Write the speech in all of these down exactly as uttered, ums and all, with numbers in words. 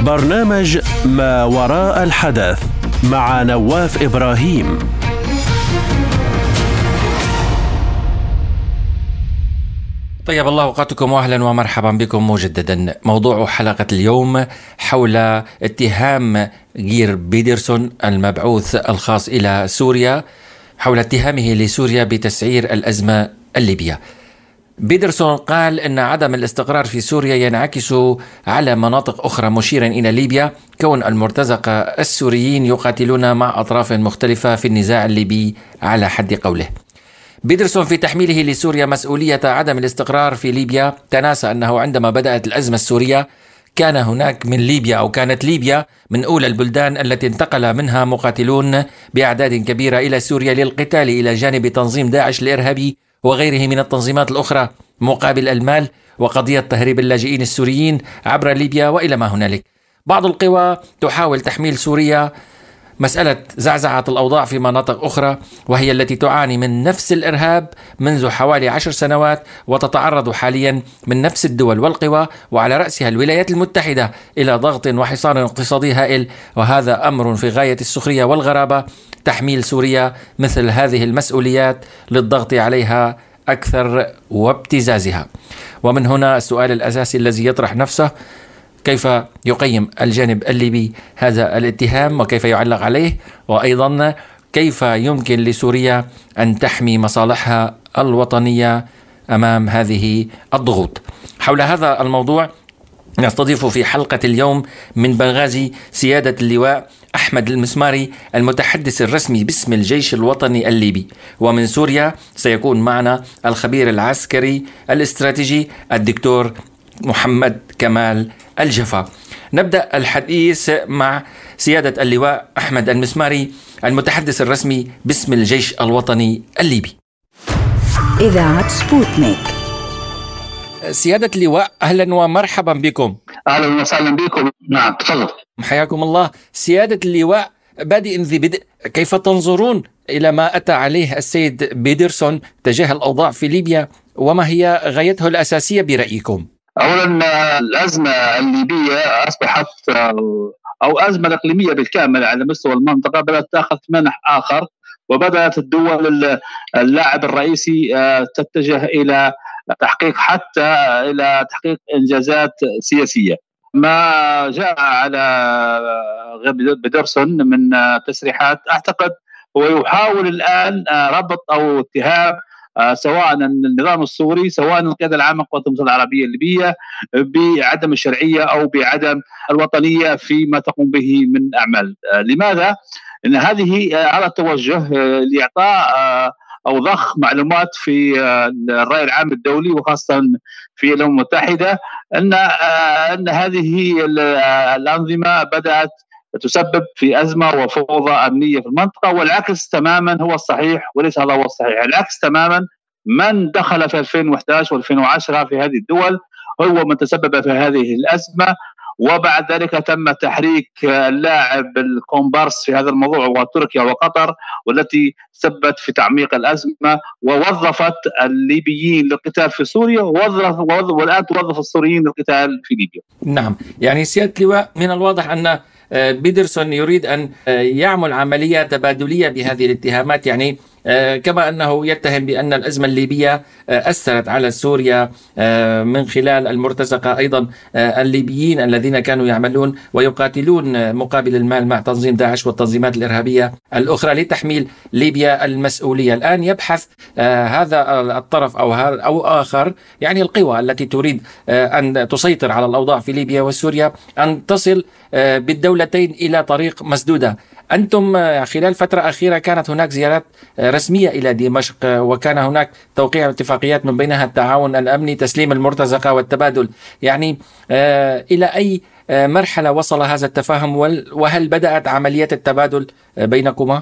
برنامج ما وراء الحدث مع نواف إبراهيم. طيب الله أوقاتكم وأهلا ومرحبا بكم مجددا. موضوع حلقة اليوم حول اتهام جير بيدرسون المبعوث الخاص إلى سوريا، حول اتهامه لسوريا بتسعير الأزمة الليبية. بيدرسون قال أن عدم الاستقرار في سوريا ينعكس على مناطق أخرى، مشيرا إلى ليبيا كون المرتزقة السوريين يقاتلون مع أطراف مختلفة في النزاع الليبي على حد قوله. بيدرسون في تحميله لسوريا مسؤولية عدم الاستقرار في ليبيا تناسى أنه عندما بدأت الأزمة السورية كان هناك من ليبيا أو كانت ليبيا من أولى البلدان التي انتقل منها مقاتلون بأعداد كبيرة إلى سوريا للقتال إلى جانب تنظيم داعش الإرهابي وغيره من التنظيمات الأخرى مقابل المال وقضية تهريب اللاجئين السوريين عبر ليبيا وإلى ما هنالك. بعض القوى تحاول تحميل سوريا مسألة زعزعة الأوضاع في مناطق أخرى، وهي التي تعاني من نفس الإرهاب منذ حوالي عشر سنوات وتتعرض حاليا من نفس الدول والقوى وعلى رأسها الولايات المتحدة إلى ضغط وحصار اقتصادي هائل، وهذا أمر في غاية السخرية والغرابة تحميل سوريا مثل هذه المسؤوليات للضغط عليها أكثر وابتزازها. ومن هنا السؤال الأساسي الذي يطرح نفسه: كيف يقيم الجانب الليبي هذا الاتهام وكيف يعلق عليه؟ وأيضا كيف يمكن لسوريا أن تحمي مصالحها الوطنية أمام هذه الضغوط؟ حول هذا الموضوع نستضيف في حلقة اليوم من بنغازي سيادة اللواء أحمد المسماري المتحدث الرسمي باسم الجيش الوطني الليبي، ومن سوريا سيكون معنا الخبير العسكري الاستراتيجي الدكتور محمد كمال الجفا. نبدأ الحديث مع سيادة اللواء أحمد المسماري المتحدث الرسمي باسم الجيش الوطني الليبي. إذاعة سبوتنيك. سيادة اللواء أهلا ومرحبا بكم. أهلا وسهلا بكم. نعم تفضل. حياكم الله. سيادة اللواء، بادئ ذي بدء، كيف تنظرون إلى ما أتى عليه السيد بيدرسون تجاه الأوضاع في ليبيا، وما هي غايته الأساسية برأيكم؟ أولا الأزمة الليبية أصبحت أو أزمة إقليمية بالكامل على مستوى المنطقة، بدأت تأخذ منح آخر، وبدأت الدول اللاعب الرئيسي تتجه إلى تحقيق حتى إلى تحقيق إنجازات سياسية. ما جاء على بيدرسون من تسريحات أعتقد هو يحاول الآن ربط أو اتهام سواء النظام السوري سواء القيادة العامة للقوات المسلحة العربية الليبية بعدم الشرعية أو بعدم الوطنية فيما تقوم به من أعمال. لماذا؟ إن هذه على التوجه لإعطاء أو ضخ معلومات في الرأي العام الدولي وخاصة في الأمم المتحدة أن أن هذه الأنظمة بدأت تسبب في أزمة وفوضى أمنية في المنطقة، والعكس تماما هو الصحيح وليس هذا هو الصحيح. العكس تماما، من دخل في ألفين وإحدى عشر وألفين وعشرة في هذه الدول هو من تسبب في هذه الأزمة، وبعد ذلك تم تحريك اللاعب الكومبارس في هذا الموضوع وتركيا وقطر، والتي سببت في تعميق الأزمة ووظفت الليبيين للقتال في سوريا ووظف والآن توظف السوريين للقتال في ليبيا. نعم، يعني سيادة اللواء من الواضح أن بيدرسون يريد أن يعمل عملية تبادلية بهذه الاتهامات، يعني كما أنه يتهم بأن الأزمة الليبية أثرت على سوريا من خلال المرتزقة، أيضا الليبيين الذين كانوا يعملون ويقاتلون مقابل المال مع تنظيم داعش والتنظيمات الإرهابية الأخرى لتحميل ليبيا المسؤولية. الآن يبحث هذا الطرف أو أو آخر، يعني القوى التي تريد أن تسيطر على الأوضاع في ليبيا وسوريا، أن تصل بالدولتين إلى طريق مسدودة. أنتم خلال فترة أخيرة كانت هناك زيارات رسمية إلى دمشق، وكان هناك توقيع اتفاقيات من بينها التعاون الأمني، تسليم المرتزقة والتبادل، يعني آه إلى أي آه مرحلة وصل هذا التفاهم، وهل بدأت عملية التبادل بينكما؟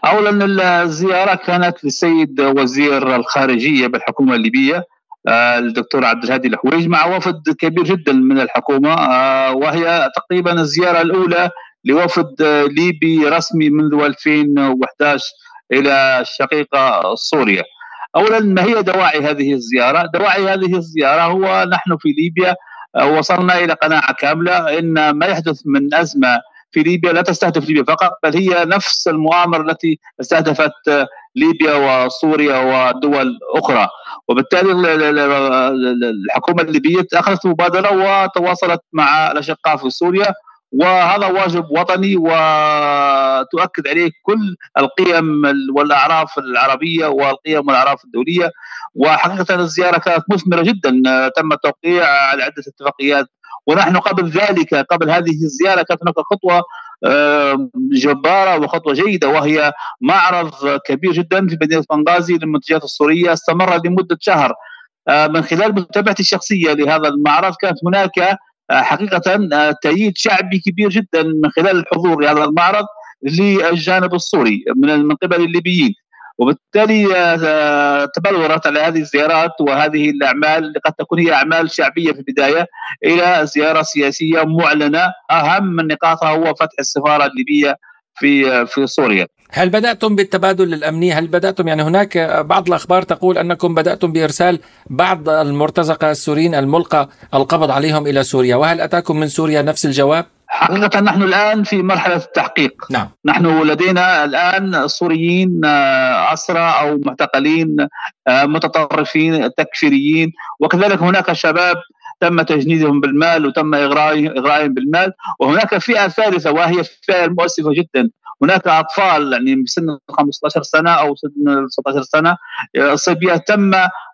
أولا الزيارة كانت للسيد وزير الخارجية بالحكومة الليبية الدكتور عبد الهادي الحويج مع وفد كبير جدا من الحكومة، وهي تقريبا الزيارة الأولى لوفد ليبي رسمي منذ ألفين وإحدى عشر إلى الشقيقة سوريا. أولا، ما هي دواعي هذه الزيارة؟ دواعي هذه الزيارة هو نحن في ليبيا وصلنا إلى قناعة كاملة إن ما يحدث من أزمة في ليبيا لا تستهدف ليبيا فقط، بل هي نفس المؤامرة التي استهدفت ليبيا وسوريا ودول أخرى. وبالتالي الحكومة الليبية أخذت مبادرة وتواصلت مع الأشقاء في سوريا، وهذا واجب وطني وتؤكد عليه كل القيم والأعراف العربية والقيم والأعراف الدولية. وحقيقة الزيارة كانت مثمرة جدا، تم التوقيع على عدة اتفاقيات، ونحن قبل ذلك قبل هذه الزيارة كانت هناك خطوة جبارة وخطوة جيدة، وهي معرض كبير جدا في مدينة بنغازي للمنتجات السورية استمر لمدة شهر. من خلال متابعتي الشخصية لهذا المعرض كانت هناك حقيقة تأييد شعبي كبير جدا من خلال الحضور لهذا المعرض للجانب السوري من قبل الليبيين. وبالتالي تبلورت على هذه الزيارات وهذه الأعمال اللي قد تكون هي أعمال شعبية في البداية إلى زيارة سياسية معلنة أهم من نقاطها هو فتح السفارة الليبية في في سوريا. هل بدأتم بالتبادل الأمني؟ هل بدأتم يعني هناك بعض الأخبار تقول أنكم بدأتم بإرسال بعض المرتزقة السوريين الملقى القبض عليهم إلى سوريا، وهل أتاكم من سوريا نفس الجواب؟ حقيقة نحن الآن في مرحلة التحقيق. نعم. نحن لدينا الآن سوريين أسرى أو معتقلين متطرفين تكفيريين، وكذلك هناك شباب تم تجنيدهم بالمال وتم إغرائهم بالمال. وهناك فئة ثالثة وهي الفئة المؤسفة جدا، هناك أطفال يعني بسن خمسة عشر سنة أو سن ستة عشر سنة صبية تم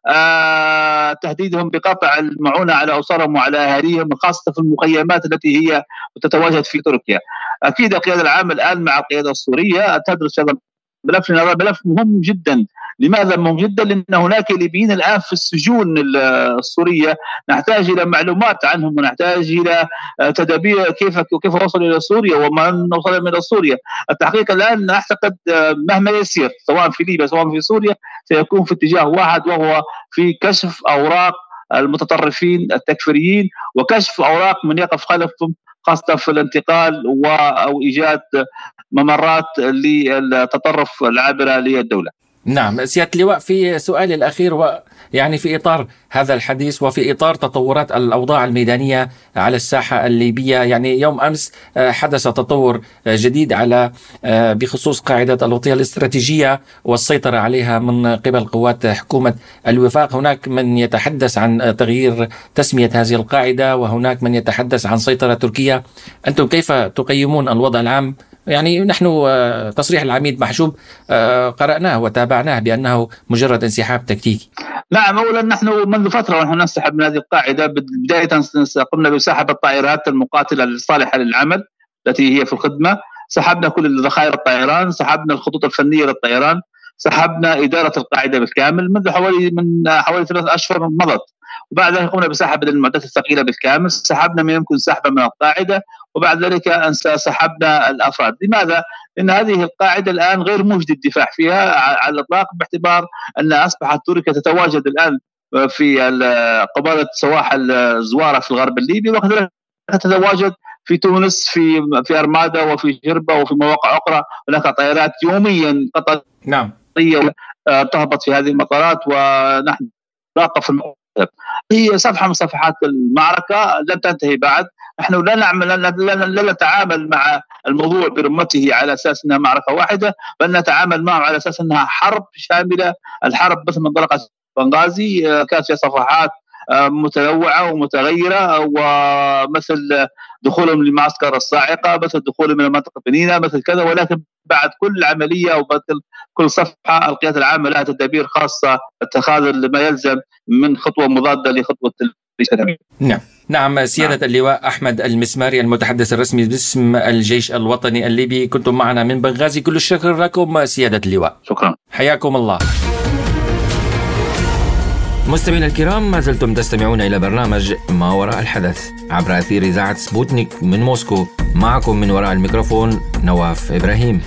آه تهديدهم بقطع المعونة على أسرهم وعلى أهاليهم، خاصة في المخيمات التي هي تتواجد في تركيا. أكيد القيادة العامة الآن مع القيادة السورية تدرس هذا الملف، هذا ملف مهم جدا. لماذا مهم جدا؟ لأن هناك ليبيين الآن في السجون السورية، نحتاج إلى معلومات عنهم ونحتاج إلى تدابير كيف كيف وصلوا إلى سوريا ومن وصل إلى سوريا. التحقيق الآن أعتقد مهما يسير سواء في ليبيا سواء في سوريا سيكون في اتجاه واحد، وهو في كشف أوراق المتطرفين التكفيريين وكشف أوراق من يقف خلفهم، خاصة في الانتقال أو إيجاد ممرات للتطرف العابرة للدولة. نعم سيادة اللواء، في سؤالي الأخير ويعني في إطار هذا الحديث وفي إطار تطورات الأوضاع الميدانية على الساحة الليبية، يعني يوم أمس حدث تطور جديد على بخصوص قاعدة الوطية الاستراتيجية والسيطرة عليها من قبل قوات حكومة الوفاق. هناك من يتحدث عن تغيير تسمية هذه القاعدة وهناك من يتحدث عن سيطرة تركية. أنتم كيف تقيمون الوضع العام؟ يعني نحن تصريح العميد محجوب قرأناه وتابعناه بأنه مجرد انسحاب تكتيكي. نعم، أولا نحن منذ فترة ونحن ننسحب من هذه القاعدة. بداية قمنا بسحب الطائرات المقاتلة الصالحة للعمل التي هي في الخدمة، سحبنا كل ذخائر الطيران، سحبنا الخطوط الفنية للطيران، سحبنا إدارة القاعدة بالكامل منذ حوالي من حوالي ثلاث أشهر مضت. وبعد ذلك قمنا بسحب المعدات الثقيلة بالكامل، سحبنا ما يمكن سحبه من القاعدة، وبعد ذلك سحبنا الأفراد. لماذا؟ لأن هذه القاعدة الآن غير موجد الدفاع فيها على الإطلاق، باعتبار أن أصبحت تركيا تتواجد الآن في قبالة سواحل زوارة في الغرب الليبي، وكذلك تتواجد في تونس في في أرمادا وفي جربة وفي مواقع أخرى. هناك طائرات يوميا قطرية نعم تهبط في هذه المطارات ونحن نراقب الموقف. هي صفحة من صفحات المعركة لن تنتهي بعد. نحن لا نعمل لا نتعامل مع الموضوع برمته على أساس أنها معركة واحدة، بل نتعامل معه على أساس أنها حرب شاملة. الحرب مثل ما انطلقت بنغازي كانت فيها صفحات متنوعة ومتغيرة، ومثل دخولهم لمعسكر الصاعقة، مثل دخولهم إلى منطقة بنينة، مثل كذا. ولكن بعد كل عملية وبعد كل صفحة القيادة العامة لها تدابير خاصة اتخاذ ما يلزم من خطوة مضادة لخطوة الإسلام. نعم نعم سيادة نعم. اللواء أحمد المسماري المتحدث الرسمي باسم الجيش الوطني الليبي، كنتم معنا من بنغازي. كل الشكر لكم سيادة اللواء. شكرا، حياكم الله. مستمعينا الكرام، ما زلتم تستمعون إلى برنامج ما وراء الحدث عبر أثير إذاعة سبوتنيك من موسكو. معكم من وراء الميكروفون نواف إبراهيم.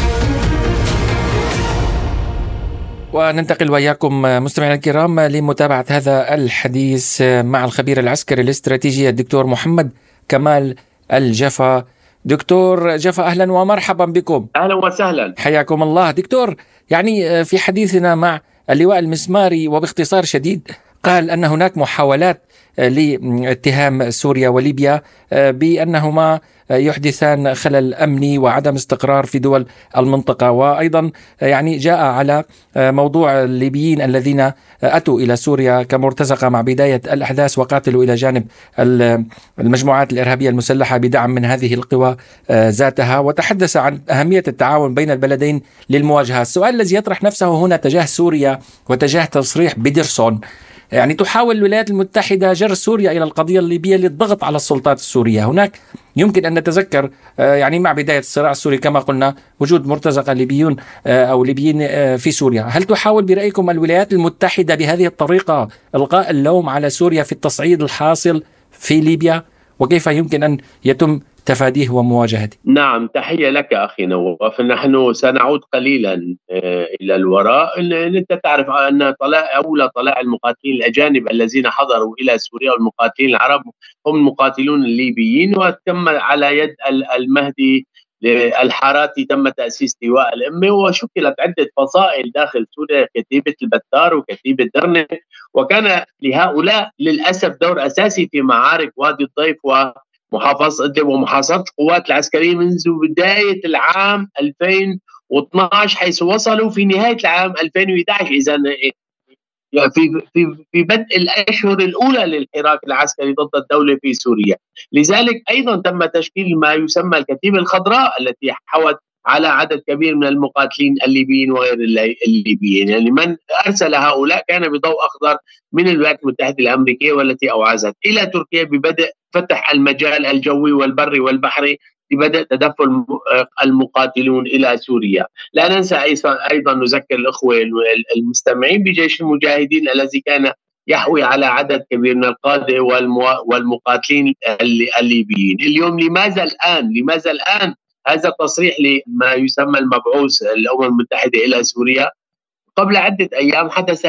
وننتقل وإياكم مستمعينا الكرام لمتابعة هذا الحديث مع الخبير العسكري الاستراتيجي الدكتور محمد كمال الجفا. دكتور جفا، أهلا ومرحبا بكم. أهلا وسهلا، حياكم الله. دكتور، يعني في حديثنا مع اللواء المسماري وباختصار شديد قال أن هناك محاولات لاتهام سوريا وليبيا بأنهما يحدثان خلل أمني وعدم استقرار في دول المنطقة. وأيضا يعني جاء على موضوع الليبيين الذين أتوا إلى سوريا كمرتزقة مع بداية الأحداث وقاتلوا إلى جانب المجموعات الإرهابية المسلحة بدعم من هذه القوى ذاتها، وتحدث عن أهمية التعاون بين البلدين للمواجهة. السؤال الذي يطرح نفسه هنا تجاه سوريا وتجاه تصريح بيدرسون، يعني تحاول الولايات المتحدة جر سوريا إلى القضية الليبية للضغط على السلطات السورية. هناك يمكن أن نتذكر يعني مع بداية الصراع السوري كما قلنا وجود مرتزقة ليبيون أو ليبيين في سوريا. هل تحاول برأيكم الولايات المتحدة بهذه الطريقة إلقاء اللوم على سوريا في التصعيد الحاصل في ليبيا، وكيف يمكن أن يتم تفاديه ومواجهته؟ نعم، تحية لك أخي نواف. نحن سنعود قليلا إلى الوراء. أنت تعرف أن طلائع أولى طلائع المقاتلين الأجانب الذين حضروا إلى سوريا والمقاتلين العرب هم المقاتلون الليبيين، وتم على يد المهدي الحاراتي تم تأسيس لواء الأمة، وشكلت عدة فصائل داخل سوريا، كتيبة البتار وكتيبة درنة، وكان لهؤلاء للأسف دور أساسي في معارك وادي الضيف و محافظة إدلب ومحاصرة القوات العسكرية منذ بداية العام ألفين واثناشر، حيث وصلوا في نهاية العام ألفين وإحدى عشر إذا في في في بدء الأشهر الأولى للحراك العسكري ضد الدولة في سوريا. لذلك أيضا تم تشكيل ما يسمى الكتيبة الخضراء التي حوت على عدد كبير من المقاتلين الليبيين وغير الليبيين. يعني من أرسل هؤلاء كان بضوء أخضر من الولايات المتحدة الأمريكية، والتي أوعزت إلى تركيا ببدء فتح المجال الجوي والبري والبحري لبدء تدفق المقاتلون إلى سوريا. لا ننسى أيضا نذكر الأخوة المستمعين بجيش المجاهدين الذي كان يحوي على عدد كبير من القادة والمقاتلين الليبيين. اليوم لماذا الآن لماذا الآن هذا التصريح لما يسمى المبعوث الأمم المتحدة إلى سوريا؟ قبل عدة أيام حدث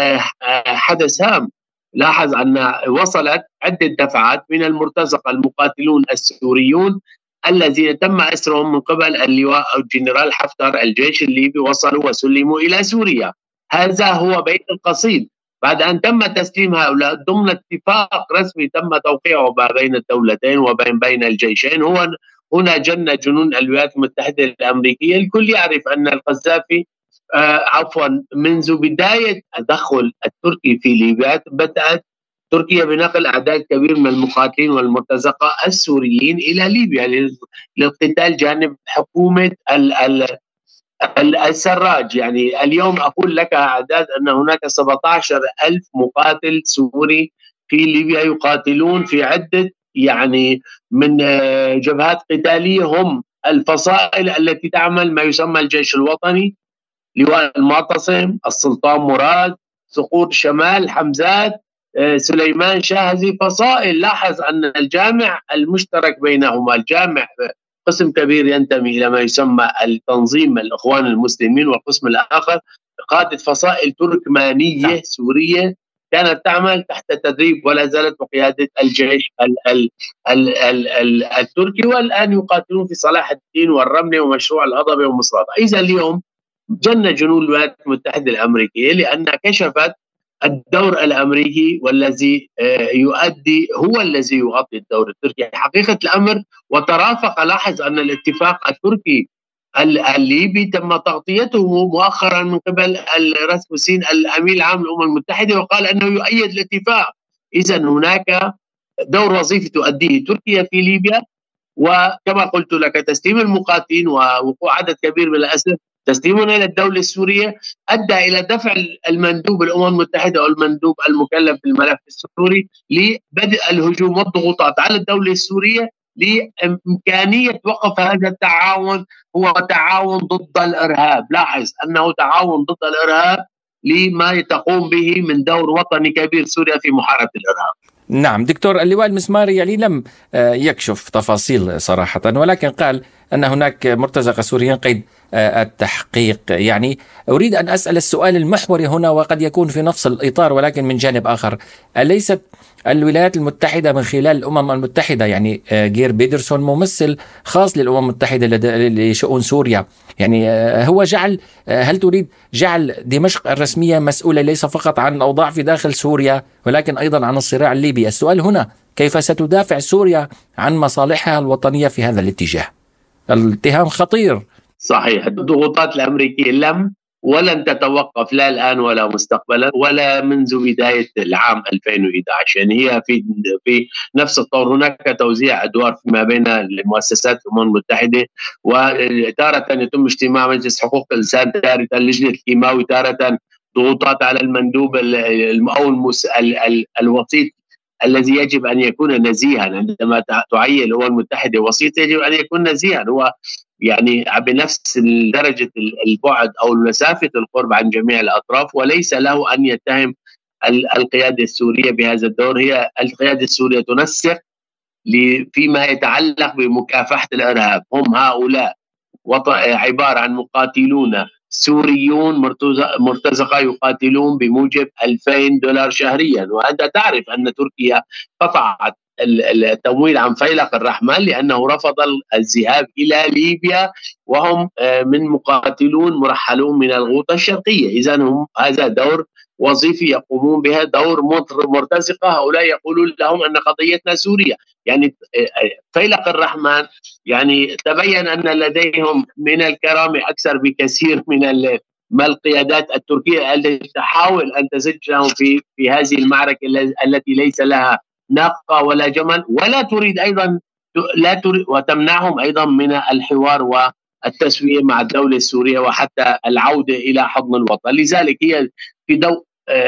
حدث هام. لاحظ أن وصلت عدة دفعات من المرتزقة المقاتلون السوريون الذين تم أسرهم من قبل اللواء أو الجنرال حفتر الجيش الليبي، وصلوا وسلموا إلى سوريا. هذا هو بيت القصيد بعد أن تم تسليم هؤلاء ضمن اتفاق رسمي تم توقيعه بين الدولتين وبين بين الجيشين. هو هنا جن جنون الولايات المتحدة الأمريكية. الكل يعرف أن القذافي آه عفوا منذ بداية التدخل التركي في ليبيا بدأت تركيا بنقل أعداد كبير من المقاتلين والمرتزقة السوريين إلى ليبيا للقتال جانب حكومة ال ال السراج. يعني اليوم أقول لك أعداد أن هناك سبعة عشر ألف مقاتل سوري في ليبيا يقاتلون في عدة يعني من جبهات قتالية، هم الفصائل التي تعمل ما يسمى الجيش الوطني، لواء المعتصم، السلطان مراد، صقور شمال، حمزات، سليمان شاه. هذه فصائل. لاحظ أن الجامع المشترك بينهما الجامع قسم كبير ينتمي إلى ما يسمى التنظيم الإخوان المسلمين، والقسم الآخر قادة فصائل تركمانية سورية كانت تعمل تحت تدريب ولا زالت بقيادة الجيش ال ال ال ال ال التركي، والآن يقاتلون في صلاح الدين والرملة ومشروع الهضبة ومصراتة. إذا اليوم جن جنون الولايات المتحدة الأمريكية لأنها كشفت الدور الأمريكي والذي يؤدي هو الذي يغطي الدور التركي حقيقة الأمر. وترافق. لاحظ أن الاتفاق التركي الليبي تم تغطيته مؤخرا من قبل راسموسين الأمين العام للأمم المتحدة، وقال أنه يؤيد الاتفاق. إذا هناك دور وظيفي تؤديه تركيا في ليبيا، وكما قلت لك تسليم المقاتلين ووقوع عدد كبير من الأسر تسليمنا إلى الدولة السورية أدى إلى دفع المندوب الأمم المتحدة أو المندوب المكلف بالملف السوري لبدء الهجوم والضغوطات على الدولة السورية لإمكانية وقف هذا التعاون. هو تعاون ضد الإرهاب. لاحظ أنه تعاون ضد الإرهاب لما تقوم به من دور وطني كبير سوريا في محاربة الإرهاب. نعم دكتور اللواء المسماري يعني لم يكشف تفاصيل صراحة، ولكن قال أن هناك مرتزقة سوريين قيد التحقيق. يعني أريد أن أسأل السؤال المحوري هنا، وقد يكون في نفس الإطار ولكن من جانب آخر. أليست الولايات المتحدة من خلال الأمم المتحدة، يعني جير بيدرسون ممثل خاص للأمم المتحدة لشؤون سوريا، يعني هو جعل، هل تريد جعل دمشق الرسمية مسؤولة ليس فقط عن الأوضاع في داخل سوريا ولكن أيضا عن الصراع الليبي؟ السؤال هنا كيف ستدافع سوريا عن مصالحها الوطنية في هذا الاتجاه؟ الاتهام خطير. صحيح، الضغوطات الأمريكية لم ولن تتوقف لا الآن ولا مستقبلا ولا منذ بداية العام ألفين وإحدى عشر. يعني هي في في نفس الطور. هناك توزيع أدوار فيما بين المؤسسات الأمم المتحدة، وتارة يتم اجتماع مجلس حقوق الإنسان، تارة لجنة الكيماوي، تارة ضغوطات على المندوب أو المس... ال... ال... الوسيط الذي يجب أن يكون نزيها. عندما تعين الأمم المتحدة وسيط يجب أن يكون نزيها، هو يعني بنفس درجة البعد أو مسافة القرب عن جميع الأطراف، وليس له أن يتهم القيادة السورية بهذا الدور. هي القيادة السورية تنسق فيما يتعلق بمكافحة الإرهاب. هم هؤلاء عبارة عن مقاتلون سوريون مرتزقة يقاتلون بموجب ألفين دولار شهريا. وأنت تعرف أن تركيا قطعت التمويل عن فيلق الرحمن لأنه رفض الذهاب إلى ليبيا، وهم من مقاتلون مرحلون من الغوطة الشرقية. إذن هم هذا دور وظيفي يقومون بها، دور مرتزقة. هؤلاء يقولون لهم أن قضيتنا سوريا. يعني فيلق الرحمن يعني تبين أن لديهم من الكرامة أكثر بكثير من ما القيادات التركية التي تحاول أن تزجهم في في هذه المعركة التي ليس لها ناقة ولا جمل، ولا تريد أيضا لا تريد وتمنعهم أيضا من الحوار والتسوية مع الدولة السورية وحتى العودة إلى حضن الوطن. لذلك هي في ضوء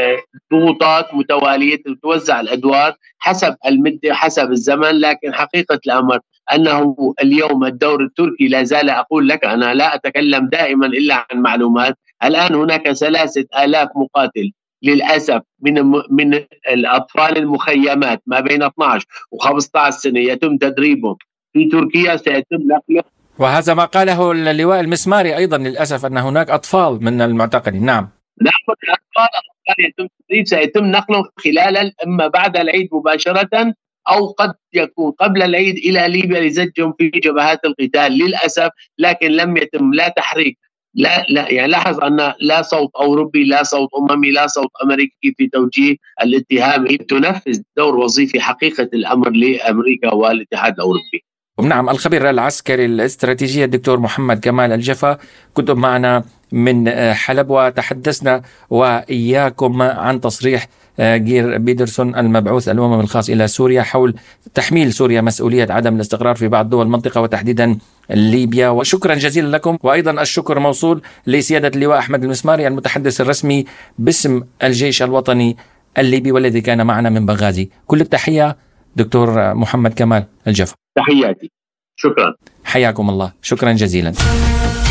ضغوطات متوالية توزع الأدوار حسب المدة حسب الزمن. لكن حقيقة الأمر أنه اليوم الدور التركي لا زال، أقول لك أنا لا أتكلم دائما إلا عن معلومات. الآن هناك ثلاثة آلاف مقاتل للأسف من من الأطفال المخيمات ما بين اثنعش وخمسة عشر سنة يتم تدريبهم في تركيا، سيتم نقله. وهذا ما قاله اللواء المسماري أيضا للأسف، أن هناك أطفال من المعتقلين. نعم نعم، الأطفال يتم تدريب، سيتم نقلهم خلال إما بعد العيد مباشرة أو قد يكون قبل العيد إلى ليبيا لزجهم في جبهات القتال للأسف. لكن لم يتم لا تحريك، لا لا يعني لاحظ أن لا صوت أوروبي، لا صوت أممي، لا صوت أمريكي في توجيه الاتهام. تنفذ دور وظيفي حقيقة الأمر لأمريكا والاتحاد الأوروبي. نعم، الخبير العسكري الاستراتيجي الدكتور محمد كمال الجفا كنت معنا من حلب، وتحدثنا وإياكم عن تصريح جير بيدرسون المبعوث الأمم الخاص إلى سوريا حول تحميل سوريا مسؤولية عدم الاستقرار في بعض دول المنطقة وتحديدا ليبيا. وشكرا جزيلا لكم، وأيضا الشكر موصول لسيادة اللواء أحمد المسماري المتحدث الرسمي باسم الجيش الوطني الليبي والذي كان معنا من بنغازي. كل التحية دكتور محمد كمال الجفا. تحياتي، شكرا، حياكم الله، شكرا جزيلا.